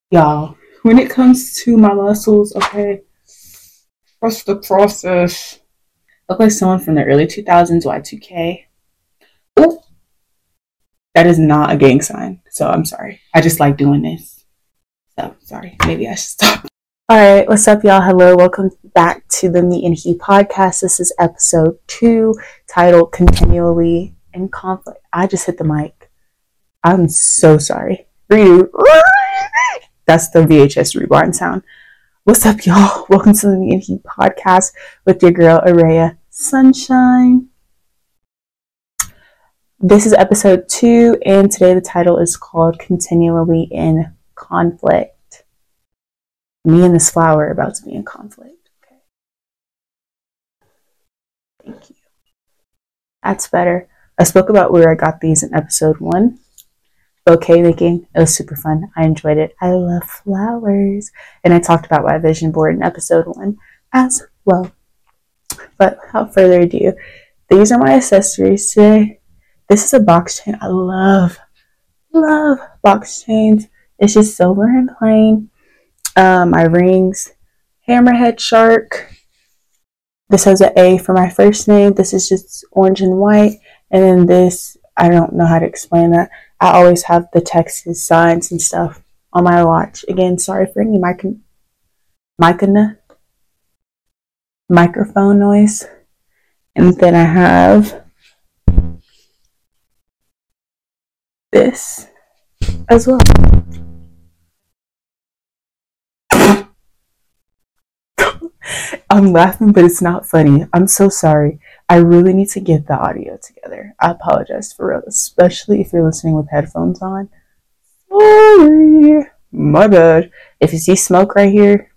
Y'all, when it comes to my muscles, okay, trust the process. Look like someone from the early 2000s, Y2K. Oh, that is not a gang sign, so I'm sorry. I just like doing this. So, sorry. Maybe I should stop. All right, what's up, y'all? Hello, welcome back to the Me and He podcast. This is episode 2, titled Continually in Conflict. I just hit the mic. I'm so sorry. That's the VHS rewind sound. What's up, y'all? Welcome to the Me and He podcast with your girl, Araya Sunshine. This is episode 2, and today the title is called Continually in Conflict. Me and this flower are about to be in conflict. Okay. Thank you. That's better. I spoke about where I got these in episode 1. Bouquet making. It was super fun. I enjoyed it. I love flowers. And I talked about my vision board in episode 1 as well. But without further ado, these are my accessories today. This is a box chain. I love box chains. It's just silver and plain. My rings, hammerhead shark. This has an A for my first name. This is just orange and white. And then this, I don't know how to explain that. I always have the Texas signs and stuff on my watch. Again, sorry for any microphone noise. And then I have this as well. I'm laughing, but it's not funny. I'm so sorry. I really need to get the audio together. I apologize for real, especially if you're listening with headphones on. Sorry. My bad. If you see smoke right here,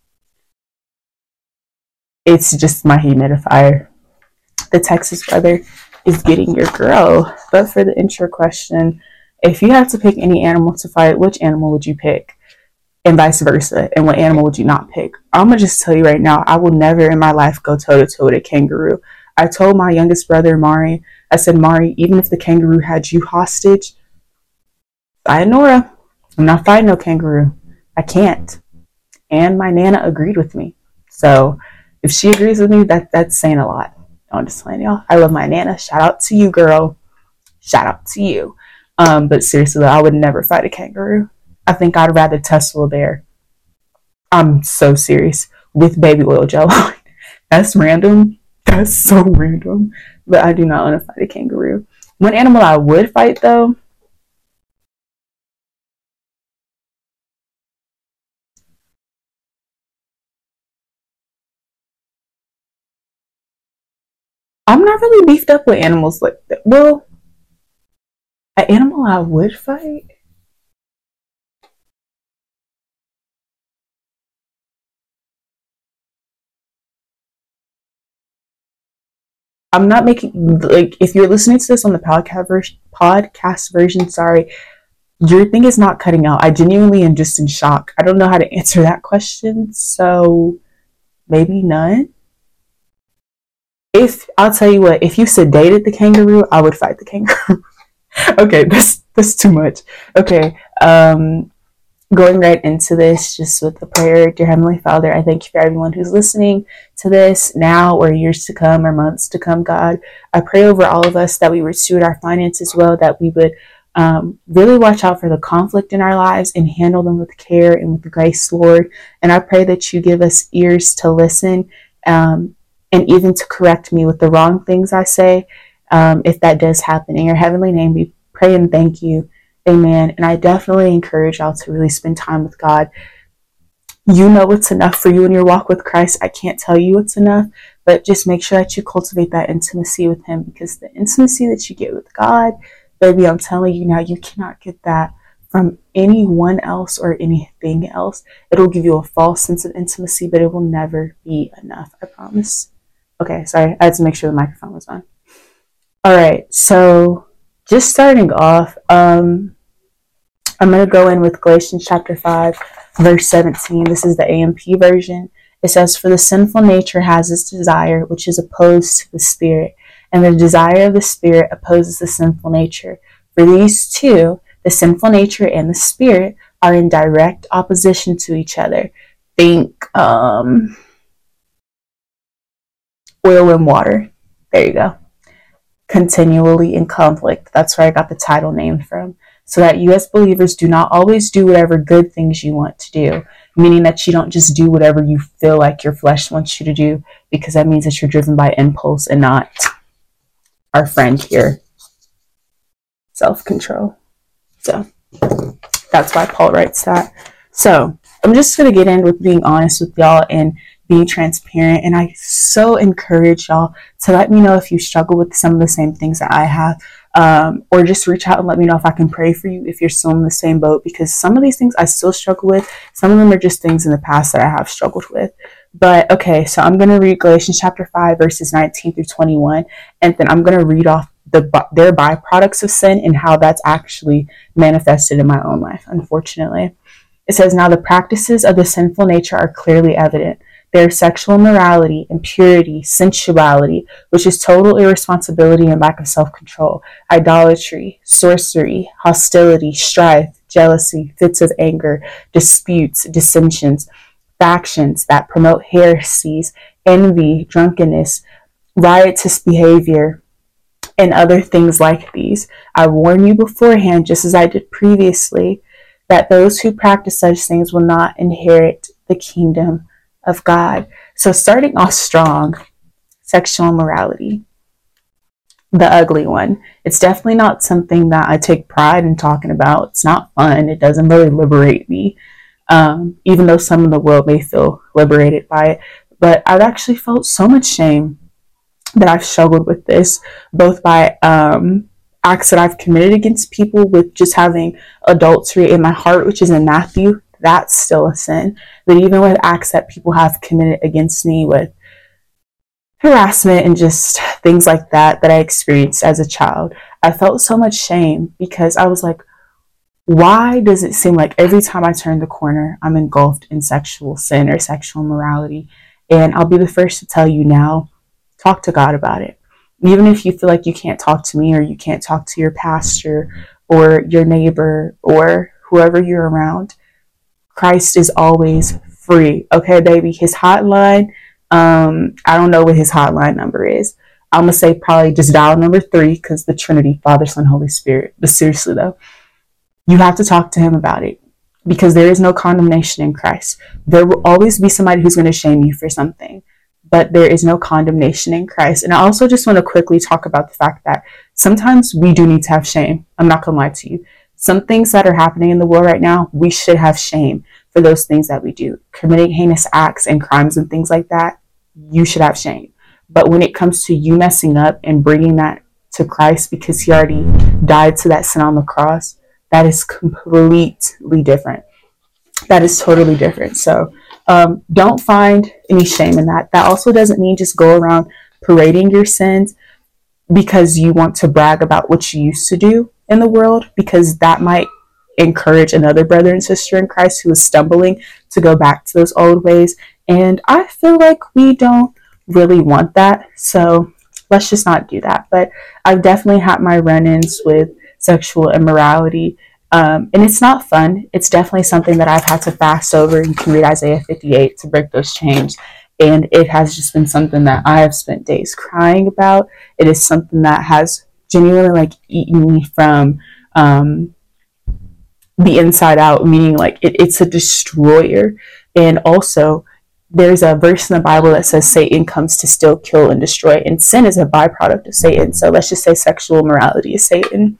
it's just my humidifier. The Texas weather is getting your girl. But for the intro question, if you had to pick any animal to fight, which animal would you pick? And vice versa. And what animal would you not pick? I'm going to just tell you right now, I will never in my life go toe-to-toe with a kangaroo. I told my youngest brother, Mari, I said, Mari, even if the kangaroo had you hostage, sayonara. I'm not fighting no kangaroo. I can't. And my Nana agreed with me. So if she agrees with me, that's saying a lot. I'm just playing, y'all. I love my Nana. Shout out to you, girl. Shout out to you. But seriously, I would never fight a kangaroo. I think I'd rather tussle a bear. I'm so serious. With baby oil gel on. That's random. That's so random. But I do not want to fight a kangaroo. One animal I would fight, though, I'm not really beefed up with animals like that. Well, an animal I would fight? I'm not making, like, if you're listening to this on the podcast version, sorry, your thing is not cutting out. I genuinely am just in shock. I don't know how to answer that question, so maybe none. If, I'll tell you what, if you sedated the kangaroo, I would fight the kangaroo. Okay, that's too much. Okay, going right into this, just with the prayer. Dear Heavenly Father, I thank you for everyone who's listening to this now or years to come or months to come, God. I pray over all of us that we would steward our finances well, that we would really watch out for the conflict in our lives and handle them with care and with grace, Lord. And I pray that you give us ears to listen and even to correct me with the wrong things I say, if that does happen. In your heavenly name, we pray and thank you. Amen. And I definitely encourage y'all to really spend time with God. You know what's enough for you in your walk with Christ. I can't tell you what's enough, but just make sure that you cultivate that intimacy with Him, because the intimacy that you get with God, baby, I'm telling you now, you cannot get that from anyone else or anything else. It'll give you a false sense of intimacy, but it will never be enough. I promise. Okay, sorry. I had to make sure the microphone was on. All right, so just starting off, I'm going to go in with Galatians chapter 5, verse 17. This is the AMP version. It says, "For the sinful nature has its desire, which is opposed to the Spirit, and the desire of the Spirit opposes the sinful nature. For these two, the sinful nature and the Spirit, are in direct opposition to each other. Think oil and water. There you go. Continually in conflict. That's where I got the title name from. So that you as believers do not always do whatever good things you want to do, meaning that you don't just do whatever you feel like your flesh wants you to do, because that means that you're driven by impulse and not our friend here, self-control. So that's why Paul writes that. So I'm just going to get in with being honest with y'all and being transparent. And I so encourage y'all to let me know if you struggle with some of the same things that I have, or just reach out and let me know if I can pray for you if you're still in the same boat, because some of these things I still struggle with. Some of them are just things in the past that I have struggled with. But okay, so I'm going to read Galatians chapter 5, verses 19 through 21, and then I'm going to read off their byproducts of sin and how that's actually manifested in my own life, unfortunately. It says, now the practices of the sinful nature are clearly evident. There are sexual immorality, impurity, sensuality, which is total irresponsibility and lack of self-control, idolatry, sorcery, hostility, strife, jealousy, fits of anger, disputes, dissensions, factions that promote heresies, envy, drunkenness, riotous behavior, and other things like these. I warn you beforehand, just as I did previously, that those who practice such things will not inherit the kingdom of God. So starting off strong, sexual immorality, the ugly one. It's definitely not something that I take pride in talking about. It's not fun. It doesn't really liberate me, even though some in the world may feel liberated by it. But I've actually felt so much shame that I've struggled with this, both by acts that I've committed against people, with just having adultery in my heart, which is in Matthew. That's still a sin. But even with acts that people have committed against me, with harassment and just things like that I experienced as a child, I felt so much shame, because I was like, why does it seem like every time I turn the corner, I'm engulfed in sexual sin or sexual immorality? And I'll be the first to tell you now, talk to God about it. Even if you feel like you can't talk to me, or you can't talk to your pastor or your neighbor or whoever you're around, Christ is always free. Okay, baby. His hotline, I don't know what his hotline number is. I'm going to say probably just dial number 3, because the Trinity, Father, Son, Holy Spirit. But seriously though, you have to talk to him about it, because there is no condemnation in Christ. There will always be somebody who's going to shame you for something, but there is no condemnation in Christ. And I also just want to quickly talk about the fact that sometimes we do need to have shame. I'm not going to lie to you. Some things that are happening in the world right now, we should have shame for those things that we do. Committing heinous acts and crimes and things like that, you should have shame. But when it comes to you messing up and bringing that to Christ because he already died to that sin on the cross, that is completely different. That is totally different. So don't find any shame in that. That also doesn't mean just go around parading your sins because you want to brag about what you used to do in the world, because that might encourage another brother and sister in Christ who is stumbling to go back to those old ways. And I feel like we don't really want that. So let's just not do that. But I've definitely had my run-ins with sexual immorality. And it's not fun. It's definitely something that I've had to fast over. You can read Isaiah 58 to break those chains. And it has just been something that I have spent days crying about. It is something that has genuinely like eaten me from the inside out, meaning like it's a destroyer. And also there's a verse in the Bible that says Satan comes to steal, kill, and destroy. And sin is a byproduct of Satan. So let's just say sexual immorality is Satan.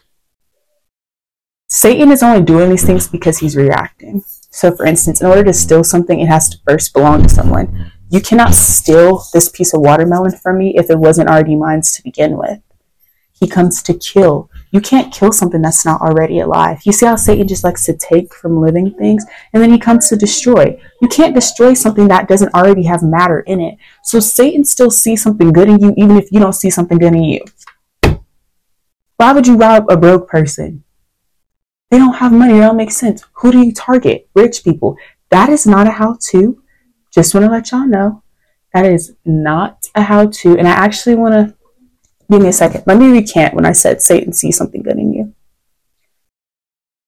Satan is only doing these things because he's reacting. So for instance, in order to steal something, it has to first belong to someone. You cannot steal this piece of watermelon from me if it wasn't already mine to begin with. He comes to kill. You can't kill something that's not already alive. You see how Satan just likes to take from living things, and then he comes to destroy. You can't destroy something that doesn't already have matter in it. So Satan still sees something good in you, even if you don't see something good in you. Why would you rob a broke person? They don't have money. It don't make sense. Who do you target? Rich people. That is not a how-to. Just want to let y'all know. That is not a how-to. And I actually want to, give me a second. Let me recant when I said Satan sees something good in you.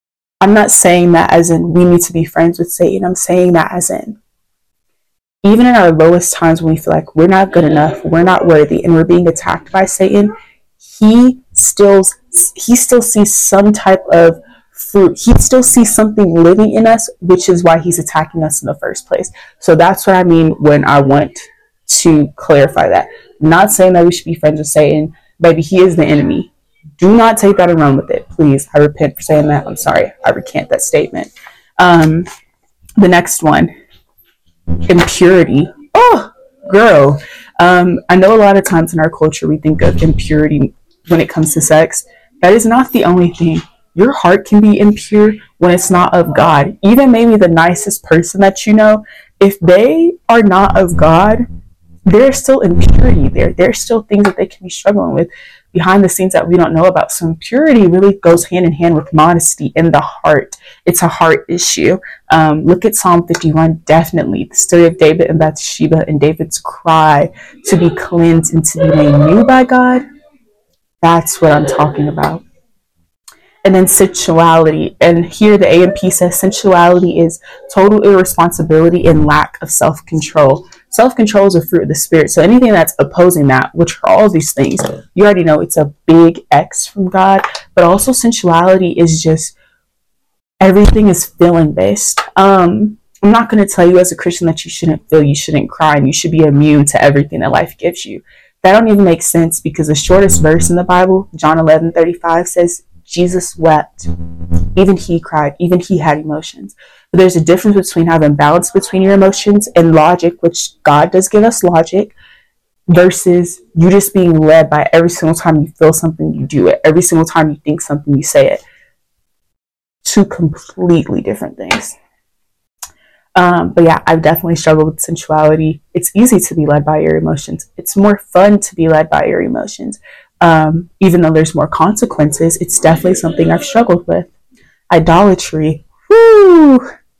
I'm not saying that as in we need to be friends with Satan. I'm saying that as in, even in our lowest times when we feel like we're not good enough, we're not worthy, and we're being attacked by Satan, he still sees some type of fruit. He still sees something living in us, which is why he's attacking us in the first place. So that's what I mean when I want to clarify that. I'm not saying that we should be friends with Satan. Baby, he is the enemy. Do not take that and run with it, please. I repent for saying that. I'm sorry. I recant that statement. The next one, impurity. Oh, girl. I know a lot of times in our culture we think of impurity when it comes to sex. That is not the only thing. Your heart can be impure when it's not of God. Even maybe the nicest person that you know, if they are not of God, there's still impurity there. There's still things that they can be struggling with behind the scenes that we don't know about. So impurity really goes hand in hand with modesty in the heart. It's a heart issue. Look at Psalm 51, definitely. The story of David and Bathsheba and David's cry to be cleansed and to be made new by God. That's what I'm talking about. And then sensuality. And here the A&P says sensuality is total irresponsibility and lack of self-control. Self-control is a fruit of the spirit. So anything that's opposing that, which are all these things, you already know it's a big X from God. But also sensuality is just, everything is feeling based. I'm not going to tell you as a Christian that you shouldn't feel, you shouldn't cry, and you should be immune to everything that life gives you. That don't even make sense, because the shortest verse in the Bible, John 11:35, says, Jesus wept, even he cried, even he had emotions. But there's a difference between having balance between your emotions and logic, which God does give us logic, versus you just being led by every single time you feel something, you do it. Every single time you think something, you say it. Two completely different things. But yeah, I've definitely struggled with sensuality. It's easy to be led by your emotions. It's more fun to be led by your emotions. Even though there's more consequences, it's definitely something I've struggled with. Idolatry. Woo!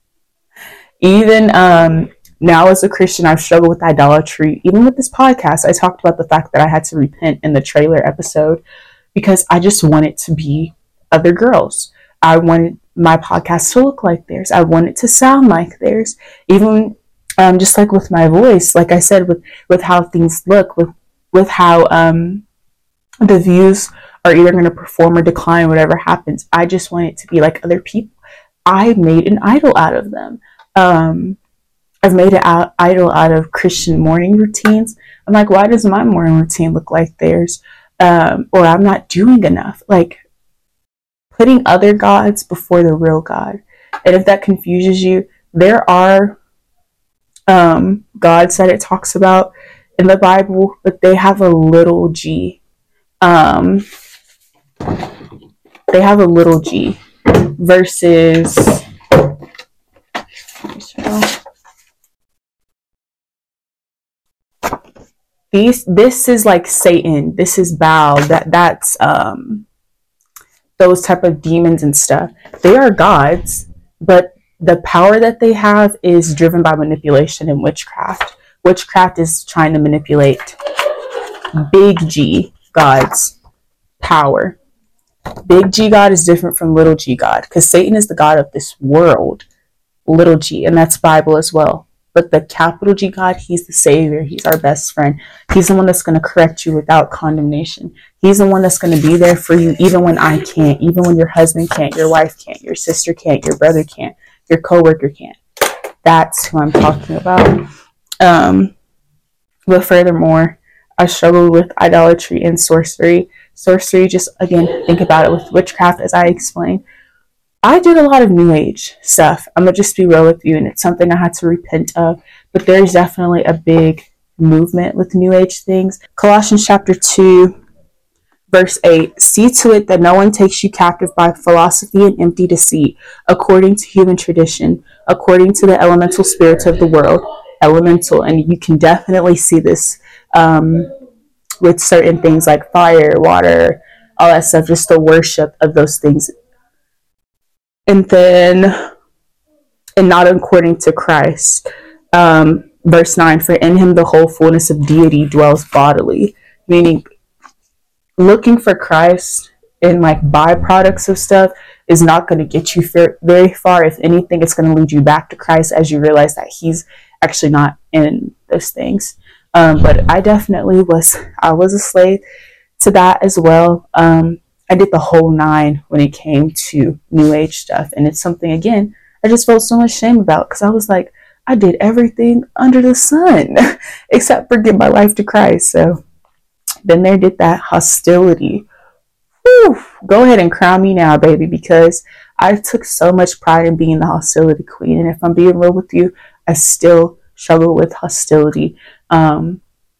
Even now as a Christian, I've struggled with idolatry. Even with this podcast, I talked about the fact that I had to repent in the trailer episode because I just wanted to be other girls. I wanted my podcast to look like theirs. I want it to sound like theirs. Even just like with my voice, like I said, with how things look, with how the views are either going to perform or decline, whatever happens. I just want it to be like other people. I made an idol out of them. I've made an idol out of Christian morning routines. I'm like, why does my morning routine look like theirs? Or I'm not doing enough. Like, putting other gods before the real God. And if that confuses you, there are gods that it talks about in the Bible, but they have a little g. They have a little g versus this is like Satan, this is Baal, that's those type of demons and stuff. They are gods, but the power that they have is driven by manipulation and witchcraft. Witchcraft is trying to manipulate big G God's power. Big G God is different from little g God, because Satan is the God of this world, little g, and that's Bible as well. But the capital G God, he's the savior. He's our best friend. He's the one that's going to correct you without condemnation. He's the one that's going to be there for you even when I can't, even when your husband can't, your wife can't, your sister can't, your brother can't, your coworker can't. That's who I'm talking about. But furthermore, I struggle with idolatry and sorcery. Sorcery, just again, think about it with witchcraft, as I explained. I did a lot of New Age stuff. I'm going to just be real with you, and it's something I had to repent of. But there's definitely a big movement with New Age things. Colossians chapter 2, verse 8. See to it that no one takes you captive by philosophy and empty deceit, according to human tradition, according to the elemental spirits of the world. Elemental, and you can definitely see this with certain things like fire, water, all that stuff, just the worship of those things. And then, and not according to Christ. Verse 9, for in him the whole fullness of deity dwells bodily. Meaning, looking for Christ in like byproducts of stuff, is not going to get you very far. If anything, it's going to lead you back to Christ as you realize that he's actually not in those things. But I definitely I was a slave to that as well. I did the whole 9 when it came to New Age stuff. And it's something, again, I just felt so much shame about, because I was like, I did everything under the sun except for give my life to Christ. So then there, did that hostility. Whew, go ahead and crown me now, baby, because I took so much pride in being the hostility queen. And if I'm being real with you, I still struggle with hostility. I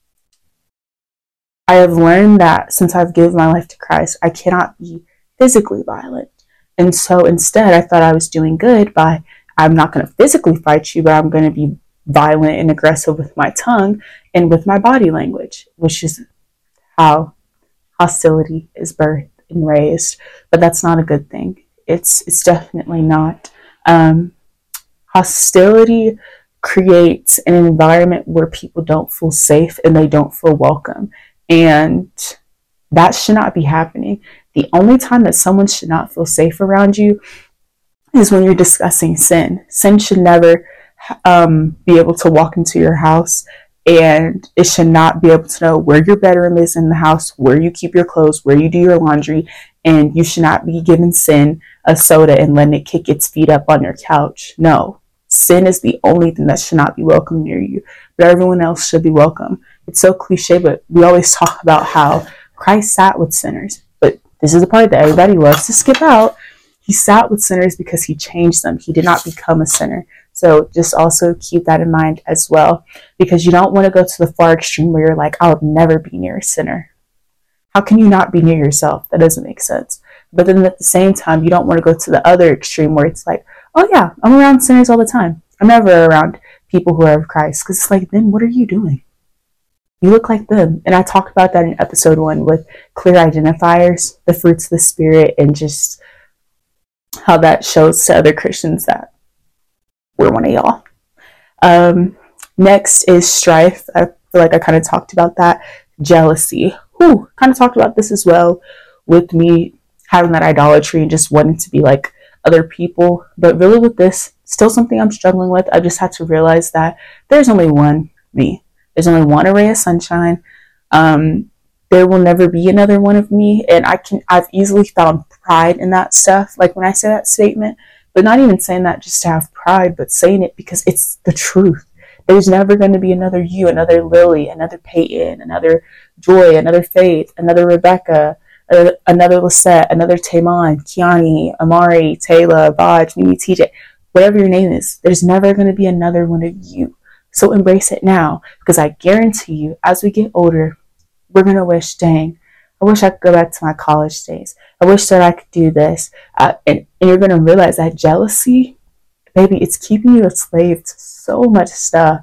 have learned that since I've given my life to Christ, I cannot be physically violent. And so instead, I thought I was doing good by, I'm not going to physically fight you, but I'm going to be violent and aggressive with my tongue and with my body language, which is how hostility is birthed and raised. But that's not a good thing. It's definitely not. Hostility creates an environment where people don't feel safe and they don't feel welcome. And that should not be happening. The only time that someone should not feel safe around you is when you're discussing sin. Sin should never be able to walk into your house, and it should not be able to know where your bedroom is in the house, where you keep your clothes, where you do your laundry, and you should not be giving sin a soda and letting it kick its feet up on your couch. No. Sin is the only thing that should not be welcome near you, but everyone else should be welcome. It's so cliche, but we always talk about how Christ sat with sinners. But this is the part that everybody loves to skip out. He sat with sinners because he changed them. He did not become a sinner. So just also keep that in mind as well, because you don't want to go to the far extreme where you're like, I'll never be near a sinner. How can you not be near yourself? That doesn't make sense. But then at the same time, you don't want to go to the other extreme where it's like, oh yeah, I'm around sinners all the time. I'm never around people who are of Christ. Because it's like, then what are you doing? You look like them. And I talked about that in episode 1 with clear identifiers, the fruits of the Spirit, and just how that shows to other Christians that we're one of y'all. Next is strife. I feel like I kind of talked about that. Jealousy. Kind of talked about this as well, with me having that idolatry and just wanting to be like other people. But really with this, still something I'm struggling with. I just had to realize that there's only one me. There's only one ray of sunshine. There will never be another one of me. And I've easily found pride in that stuff. Like when I say that statement, but not even saying that just to have pride, but saying it because it's the truth. There's never going to be another you, another Lily, another Peyton, another Joy, another Faith, another Rebecca, another Lisette, another Taymon, Kiani, Amari, Taylor, Vaj, Mimi, TJ, whatever your name is. There's never going to be another one of you. So embrace it now, because I guarantee you, as we get older, we're going to wish, dang, I wish I could go back to my college days. I wish that I could do this. And you're going to realize that jealousy, baby, it's keeping you a slave to so much stuff,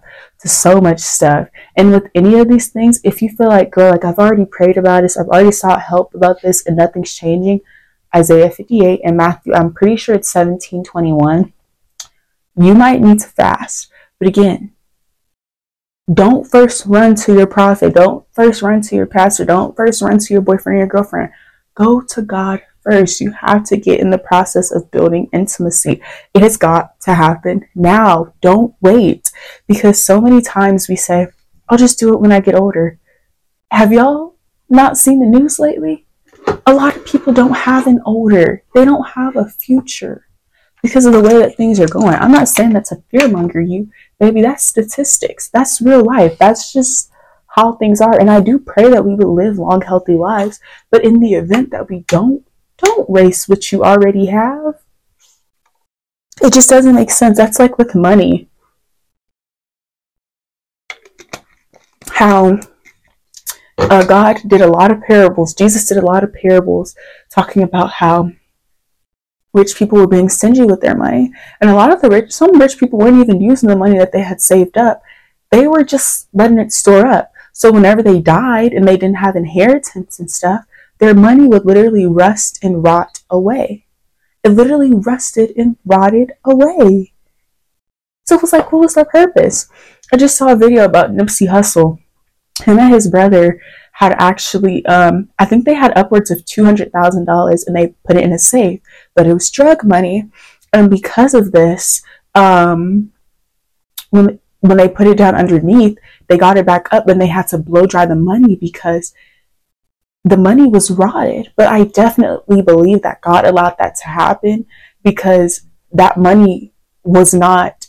And with any of these things, if you feel like, girl, like I've already prayed about this, I've already sought help about this, and nothing's changing, Isaiah 58 and Matthew, I'm pretty sure it's 17:21, you might need to fast. But again, don't first run to your prophet. Don't first run to your pastor. Don't first run to your boyfriend or your girlfriend. Go to God first. You have to get in the process of building intimacy. It has got to happen now. Don't wait. Because so many times we say, I'll just do it when I get older. Have y'all not seen the news lately? A lot of people don't have an older. They don't have a future because of the way that things are going. I'm not saying that to fearmonger you. Baby, that's statistics. That's real life. That's just how things are. And I do pray that we would live long, healthy lives. But in the event that we don't waste what you already have. It just doesn't make sense. That's like with money. How God did a lot of parables. Jesus did a lot of parables talking about how rich people were being stingy with their money. And a lot of some rich people weren't even using the money that they had saved up. They were just letting it store up. So whenever they died and they didn't have inheritance and stuff, their money would literally rust and rot away. It literally rusted and rotted away. So it was like, what was their purpose? I just saw a video about Nipsey Hussle. Him and his brother had actually, I think they had upwards of $200,000 and they put it in a safe, but it was drug money. And because of this, when they put it down underneath, they got it back up and they had to blow dry the money because the money was rotted. But I definitely believe that God allowed that to happen because that money was not,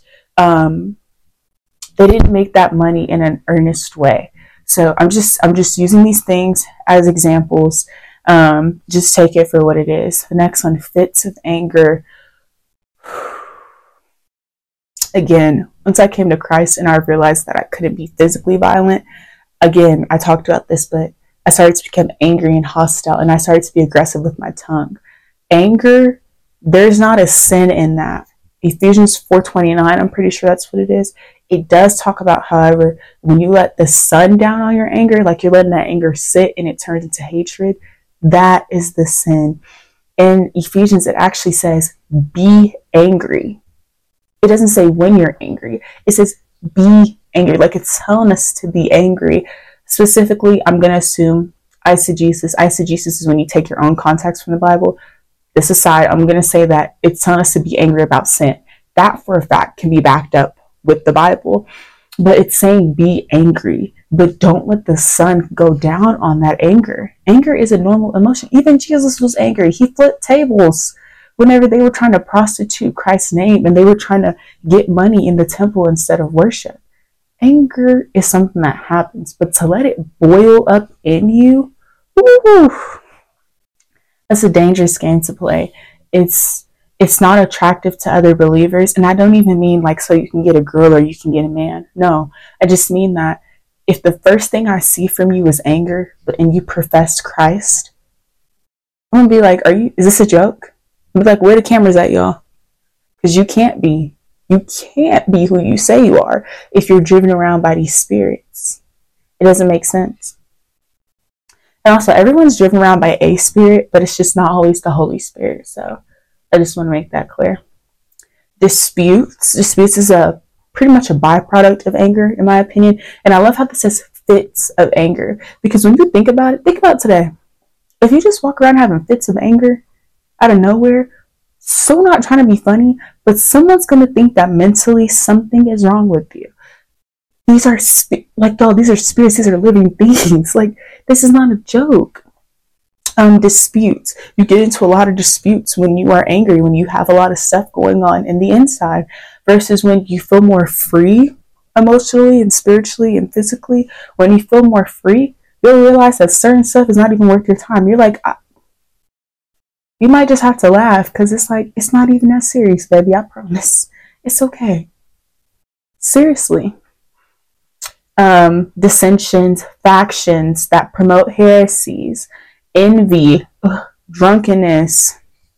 they didn't make that money in an earnest way. So I'm just using these things as examples. Just take it for what it is. The next one, fits of anger. Again, once I came to Christ and I realized that I couldn't be physically violent, again, I talked about this, but I started to become angry and hostile, and I started to be aggressive with my tongue. Anger, there's not a sin in that. Ephesians 4:29, I'm pretty sure that's what it is. It does talk about, however, when you let the sun down on your anger, like you're letting that anger sit and it turns into hatred, that is the sin. In Ephesians, it actually says, be angry. It doesn't say when you're angry. It says, be angry. Like it's telling us to be angry. Specifically, I'm going to assume eisegesis. Eisegesis is when you take your own context from the Bible. This aside, I'm going to say that it's telling us to be angry about sin. That, for a fact, can be backed up with the Bible. But it's saying be angry, but don't let the sun go down on that anger. Anger is a normal emotion. Even Jesus was angry. He flipped tables whenever they were trying to prostitute Christ's name and they were trying to get money in the temple instead of worship. Anger is something that happens, but to let it boil up in you, woo, that's a dangerous game to play. It's not attractive to other believers, and I don't even mean like so you can get a girl or you can get a man. No, I just mean that if the first thing I see from you is anger, and you profess Christ, I'm gonna be like, is this a joke? I'm gonna be like, where the cameras at, y'all? Because you can't be who you say you are if you're driven around by these spirits. It doesn't make sense. And also, everyone's driven around by a spirit, but it's just not always the Holy Spirit. So I just want to make that clear. Disputes is pretty much a byproduct of anger, in my opinion. And I love how this says fits of anger, because when you think about it today. If you just walk around having fits of anger out of nowhere, so not trying to be funny, but someone's going to think that mentally something is wrong with you. These are these are spirits, these are living beings. Like, this is not a joke. Disputes. You get into a lot of disputes when you are angry, when you have a lot of stuff going on in the inside, versus when you feel more free emotionally and spiritually and physically. When you feel more free, you'll realize that certain stuff is not even worth your time. You're like, you might just have to laugh because it's like, it's not even that serious, baby. I promise. It's okay. Seriously. Dissensions, factions that promote heresies, envy, drunkenness.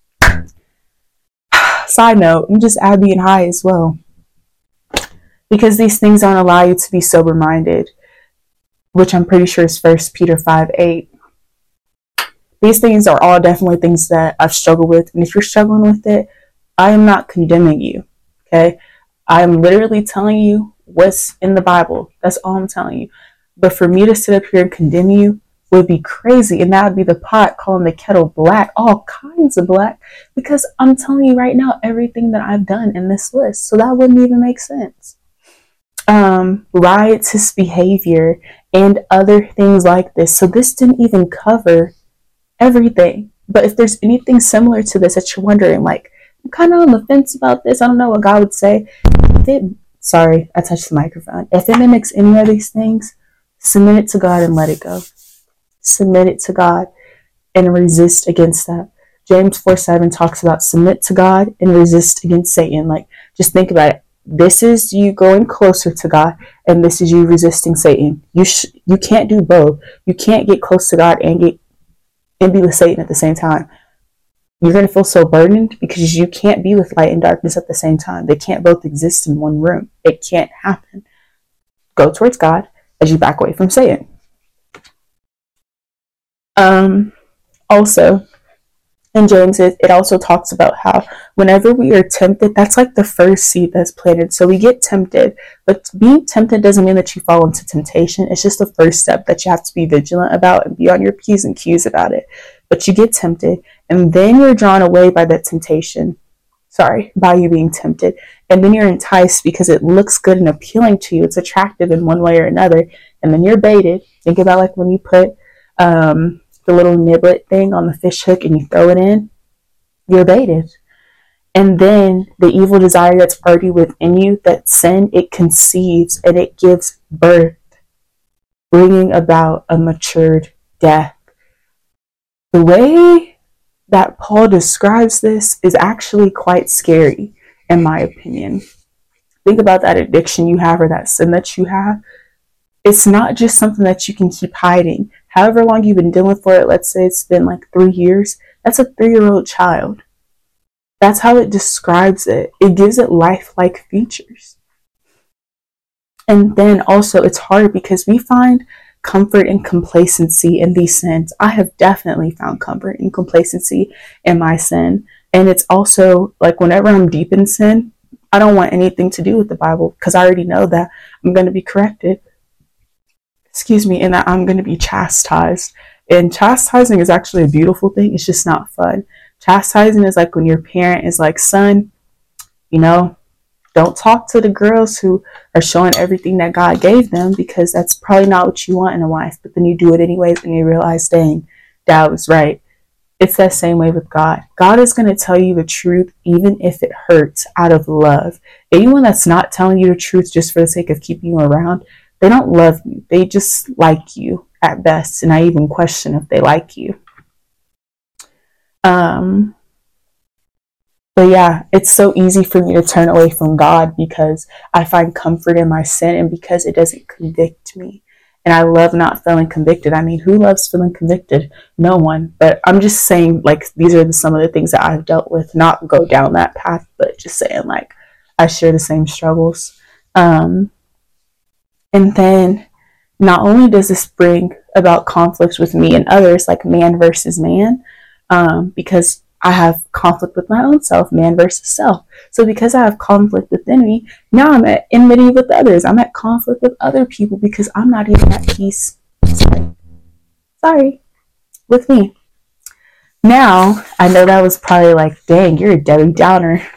Side note, I'm just Abby and high as well. Because these things don't allow you to be sober-minded, which I'm pretty sure is 1 Peter 5:8. These things are all definitely things that I've struggled with. And if you're struggling with it, I am not condemning you. Okay? I'm literally telling you what's in the Bible. That's all I'm telling you. But for me to sit up here and condemn you would be crazy. And that would be the pot calling the kettle black. All kinds of black. Because I'm telling you right now everything that I've done in this list. So that wouldn't even make sense. Riotous behavior and other things like this. So this didn't even cover everything. But if there's anything similar to this that you're wondering, like, I'm kind of on the fence about this, I don't know what God would say. Sorry, I touched the microphone. If it mimics any of these things, submit it to God and let it go. Submit it to God and resist against that. James 4:7 talks about submit to God and resist against Satan. Like, just think about it. This is you going closer to God, and this is you resisting Satan. You can't do both. You can't get close to God and be with Satan at the same time. You're going to feel so burdened because you can't be with light and darkness at the same time. They can't both exist in one room. It can't happen. Go towards God as you back away from Satan. Also, in James, it also talks about how whenever we are tempted, that's like the first seed that's planted. So we get tempted, but being tempted doesn't mean that you fall into temptation. It's just the first step that you have to be vigilant about and be on your P's and Q's about it. But you get tempted, and then you're drawn away by that temptation. Sorry, by you being tempted. And then you're enticed because it looks good and appealing to you. It's attractive in one way or another. And then you're baited. Think about like when you put the little niblet thing on the fish hook and you throw it in, you're baited. And then the evil desire that's already within you, that sin, it conceives and it gives birth, bringing about a matured death. The way that Paul describes this is actually quite scary, in my opinion. Think about that addiction you have or that sin that you have. It's not just something that you can keep hiding. However long you've been dealing for it, let's say it's been like 3 years, that's a 3-year-old child. That's how it describes it. It gives it lifelike features. And then also it's hard because we find comfort and complacency in these sins. I have definitely found comfort and complacency in my sin. And it's also like whenever I'm deep in sin, I don't want anything to do with the Bible because I already know that I'm going to be corrected. And that I'm going to be chastised. And chastising is actually a beautiful thing. It's just not fun. Chastising is like when your parent is like, son, don't talk to the girls who are showing everything that God gave them because that's probably not what you want in a wife. But then you do it anyways and you realize, dang, Dad was right. It's that same way with God. God is going to tell you the truth even if it hurts out of love. Anyone that's not telling you the truth just for the sake of keeping you around, they don't love you. They just like you at best. And I even question if they like you. But yeah, it's so easy for me to turn away from God because I find comfort in my sin and because it doesn't convict me. And I love not feeling convicted. I mean, who loves feeling convicted? No one. But I'm just saying, like, these are some of the things that I've dealt with. Not go down that path, but just saying, like, I share the same struggles. And then not only does this bring about conflicts with me and others, like man versus man, because I have conflict with my own self, man versus self. So because I have conflict within me, now I'm at enmity with others. I'm at conflict with other people because I'm not even at peace. Sorry. With me. Now, I know that was probably like, dang, you're a Debbie Downer.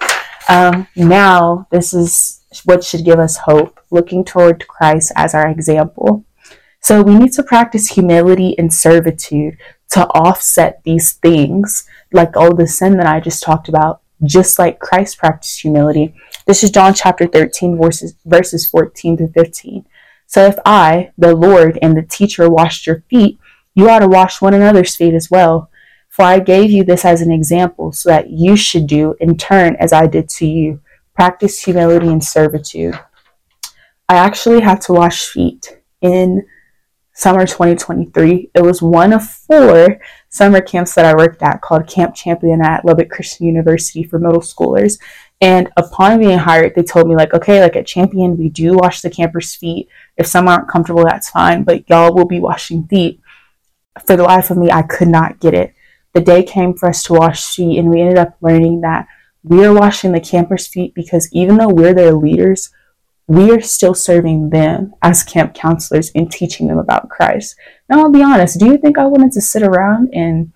Now, this is what should give us hope, looking toward Christ as our example. So we need to practice humility and servitude to offset these things, like all the sin that I just talked about, just like Christ practiced humility. This is John chapter 13, verses 14 through 15. So if I, the Lord and the teacher, washed your feet, you ought to wash one another's feet as well. For I gave you this as an example, so that you should do in turn as I did to you. Practice humility and servitude. I actually had to wash feet in summer 2023. It was one of 4 summer camps that I worked at called Camp Champion at Lubbock Christian University for middle schoolers. And upon being hired, they told me like, okay, like at Champion, we do wash the campers' feet. If some aren't comfortable, that's fine, but y'all will be washing feet. For the life of me, I could not get it. The day came for us to wash feet, and we ended up learning that we are washing the campers' feet because even though we're their leaders, we are still serving them as camp counselors and teaching them about Christ. Now, I'll be honest, do you think I wanted to sit around and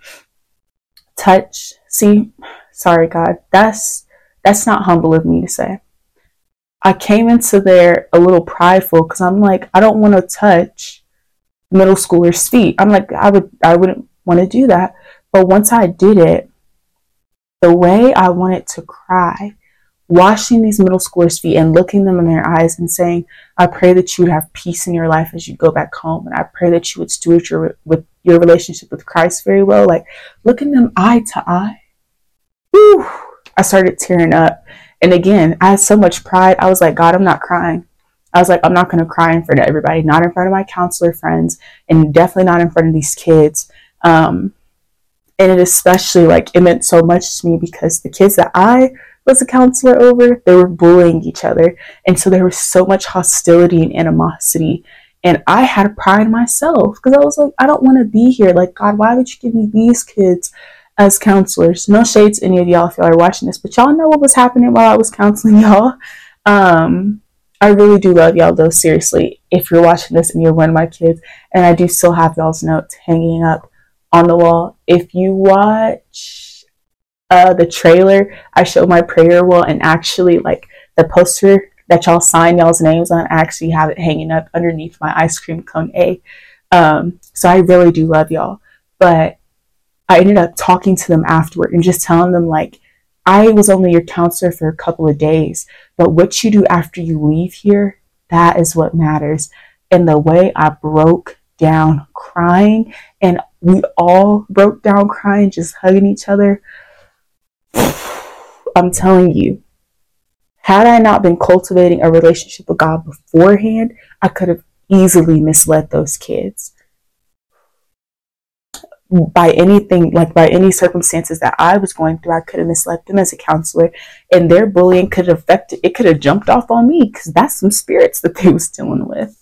touch? Sorry, God, that's not humble of me to say. I came into there a little prideful because I'm like, I don't want to touch middle schoolers' feet. I'm like, I wouldn't want to do that. But once I did it, the way I wanted to cry, washing these middle schoolers' feet and looking them in their eyes and saying, I pray that you would have peace in your life as you go back home. And I pray that you would steward your relationship with Christ very well. Like looking them eye to eye. Whew, I started tearing up. And again, I had so much pride. I was like, God, I'm not crying. I was like, I'm not going to cry in front of everybody, not in front of my counselor friends, and definitely not in front of these kids. And it especially, like, it meant so much to me because the kids that I was a counselor over, they were bullying each other. And so there was so much hostility and animosity. And I had pride in myself because I was like, I don't want to be here. Like, God, why would you give me these kids? as counselors, no shade to any of y'all if y'all are watching this, but y'all know what was happening while I was counseling y'all. I really do love y'all though, seriously. If you're watching this and you're one of my kids, and I do still have y'all's notes hanging up on the wall. If you watch the trailer, I show my prayer wall, and actually like the poster that y'all sign y'all's names on, I actually have it hanging up underneath my ice cream cone A. So I really do love y'all. But I ended up talking to them afterward and just telling them, like, I was only your counselor for a couple of days, but what you do after you leave here, that is what matters. And the way I broke down crying, and we all broke down crying, just hugging each other. I'm telling you, had I not been cultivating a relationship with God beforehand, I could have easily misled those kids. By anything, like by any circumstances that I was going through, I could have misled them as a counselor, and their bullying could have affected, it could have jumped off on me, because that's some spirits that they was dealing with.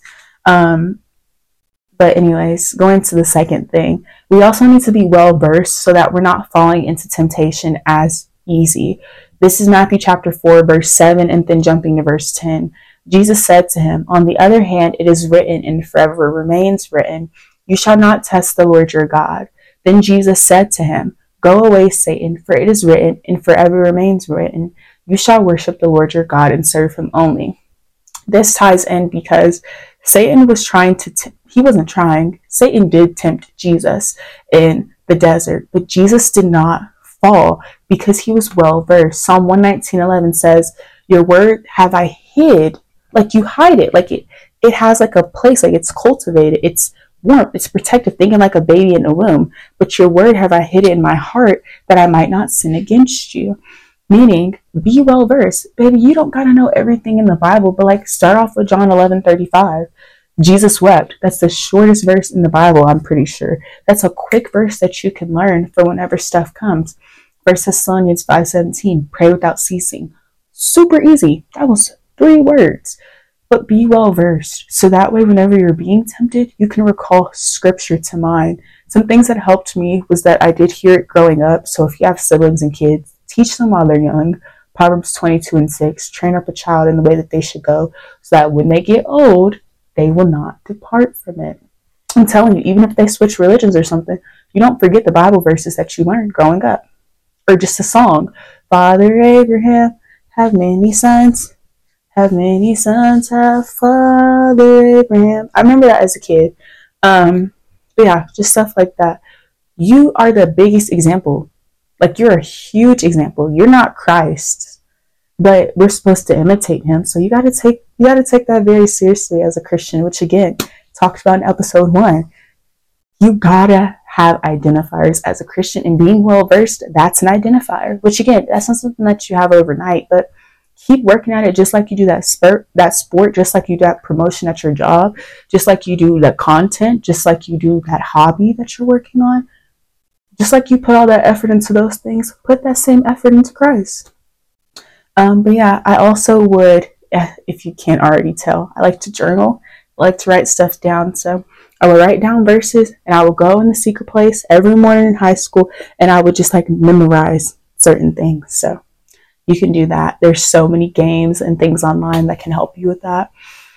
But anyways, going to the second thing, we also need to be well versed so that we're not falling into temptation as easy. This is Matthew chapter 4, verse 7, and then jumping to verse 10. Jesus said to him, "On the other hand, it is written, and forever remains written, you shall not test the Lord your God." Then Jesus said to him, "Go away, Satan, for it is written, and forever remains written, you shall worship the Lord your God and serve him only." This ties in because Satan was trying to, he wasn't trying, Satan did tempt Jesus in the desert, but Jesus did not fall because he was well versed. Psalm 119:11 says, "Your word have I hid," like you hide it, like it has like a place, like it's cultivated, it's warmth, it's protective, thinking like a baby in the womb. "But your word have I hid in my heart that I might not sin against you." Meaning, be well versed. Baby, you don't gotta know everything in the Bible, but like start off with John 11:35. Jesus wept. That's the shortest verse in the Bible, I'm pretty sure. That's a quick verse that you can learn for whenever stuff comes. 1 Thessalonians 5:17, pray without ceasing. Super easy. That was 3 words. But be well versed, so that way whenever you're being tempted, you can recall scripture to mind. Some things that helped me was that I did hear it growing up. So if you have siblings and kids, teach them while they're young. Proverbs 22:6, train up a child in the way that they should go, so that when they get old, they will not depart from it. I'm telling you, even if they switch religions or something, you don't forget the Bible verses that you learned growing up. Or just a song. Father Abraham have many sons. Have many sons, have Father Abraham. I remember that as a kid. But yeah, just stuff like that. You are the biggest example. Like, you're a huge example. You're not Christ, but we're supposed to imitate him. So you gotta take that very seriously as a Christian, which again, talked about in episode 1. You gotta have identifiers as a Christian, and being well versed, that's an identifier, which again, that's not something that you have overnight, but keep working at it, just like you do that sport, just like you do that promotion at your job, just like you do that content, just like you do that hobby that you're working on. Just like you put all that effort into those things, put that same effort into Christ. But yeah, I also would, if you can't already tell, I like to journal. I like to write stuff down. So I would write down verses, and I would go in the secret place every morning in high school, and I would just like memorize certain things. So you can do that. There's so many games and things online that can help you with that.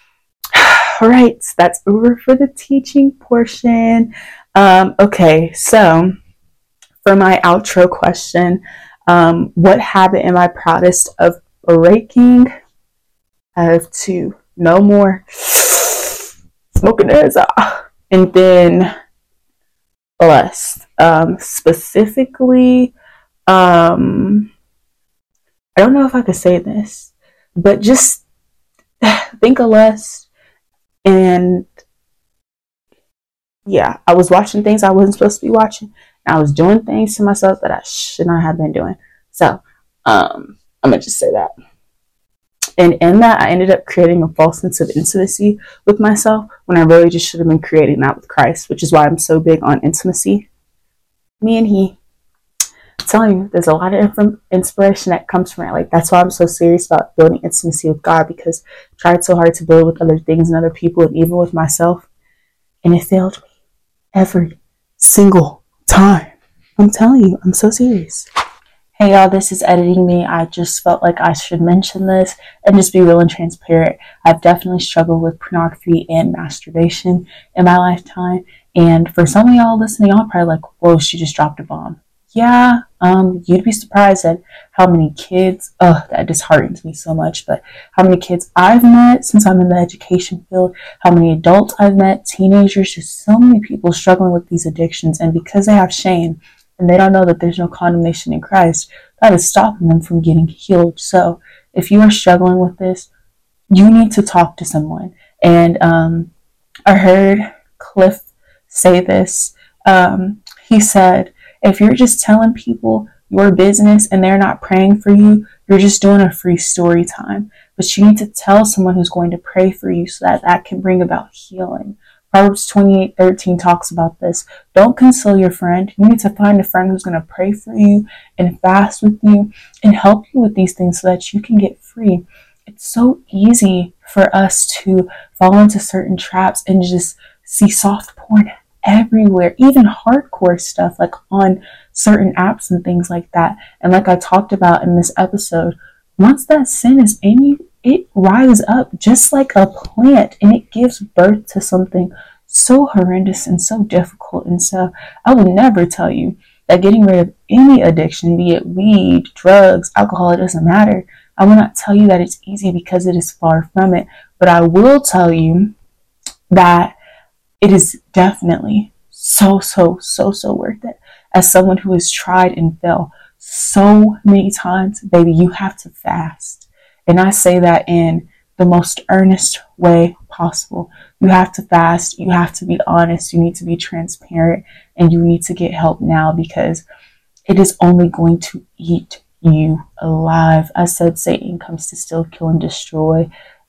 All right, that's over for the teaching portion. Okay, so for my outro question, what habit am I proudest of breaking? I have 2. No more smoking as and then less. Specifically, I don't know if I could say this, but just think of less. And yeah, I was watching things I wasn't supposed to be watching. And I was doing things to myself that I should not have been doing. So I'm gonna just say that. And in that, I ended up creating a false sense of intimacy with myself when I really just should have been creating that with Christ, which is why I'm so big on intimacy. Me and he. I'm telling you, there's a lot of inspiration that comes from it. Like, that's why I'm so serious about building intimacy with God, because I tried so hard to build with other things and other people, and even with myself, and it failed me every single time. I'm telling you, I'm so serious. Hey y'all, this is Editing Me. I just felt like I should mention this and just be real and transparent. I've definitely struggled with pornography and masturbation in my lifetime. And for some of y'all listening, y'all probably like, whoa, she just dropped a bomb. Yeah, you'd be surprised at how many kids, that disheartens me so much, but how many kids I've met since I'm in the education field, how many adults I've met, teenagers, just so many people struggling with these addictions. And because they have shame, and they don't know that there's no condemnation in Christ, that is stopping them from getting healed. So if you are struggling with this, you need to talk to someone. And I heard Cliff say this. He said, if you're just telling people your business and they're not praying for you, you're just doing a free story time. But you need to tell someone who's going to pray for you so that that can bring about healing. Proverbs 28:13 talks about this. Don't conceal your friend. You need to find a friend who's going to pray for you and fast with you and help you with these things so that you can get free. It's so easy for us to fall into certain traps and just see soft porn everywhere, even hardcore stuff like on certain apps and things like that. And like I talked about in this episode, once that sin is in you, it rises up just like a plant and it gives birth to something so horrendous and so difficult. And so I would never tell you that getting rid of any addiction, be it weed, drugs, alcohol, it doesn't matter. I will not tell you that it's easy because it is far from it. But I will tell you that it is definitely so worth it. As someone who has tried and failed so many times, baby, you have to fast. And I say that in the most earnest way possible. You have to fast. You have to be honest. You need to be transparent. And you need to get help now because it is only going to eat you alive. I said Satan comes to steal, kill, and destroy.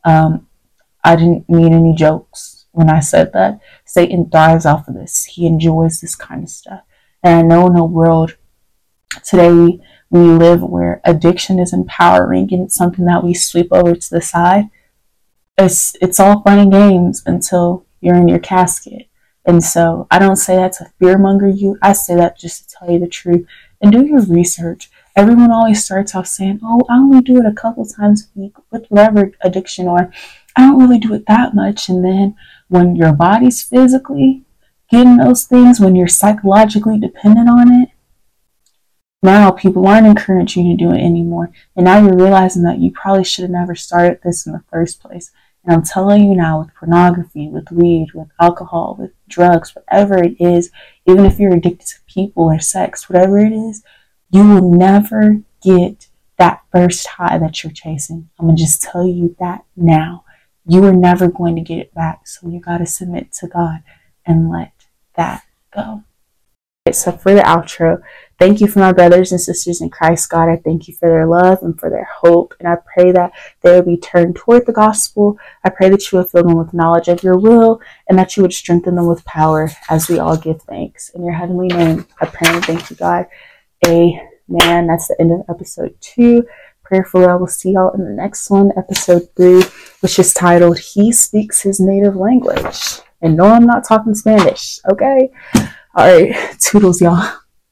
I didn't mean any jokes when I said that. Satan thrives off of this. He enjoys this kind of stuff. And I know in a world today we live where addiction is empowering and it's something that we sweep over to the side. It's all fun and games until you're in your casket. And so I don't say that to fearmonger you. I say that just to tell you the truth and do your research. Everyone always starts off saying, oh, I only do it a couple times a week with whatever addiction, or I don't really do it that much. And then when your body's physically getting those things, when you're psychologically dependent on it, now people aren't encouraging you to do it anymore. And now you're realizing that you probably should have never started this in the first place. And I'm telling you now, with pornography, with weed, with alcohol, with drugs, whatever it is, even if you're addicted to people or sex, whatever it is, you will never get that first high that you're chasing. I'm going to just tell you that now. You are never going to get it back. So you got to submit to God and let that go. So for the outro, thank you for my brothers and sisters in Christ, God. I thank you for their love and for their hope. And I pray that they will be turned toward the gospel. I pray that you will fill them with knowledge of your will and that you would strengthen them with power as we all give thanks. In your heavenly name, I pray and thank you, God. Amen. That's the end of episode 2. Prayerfully, I will see y'all in the next one, episode 3, which is titled, He Speaks His Native Language. And no, I'm not talking Spanish, okay? All right, toodles, y'all.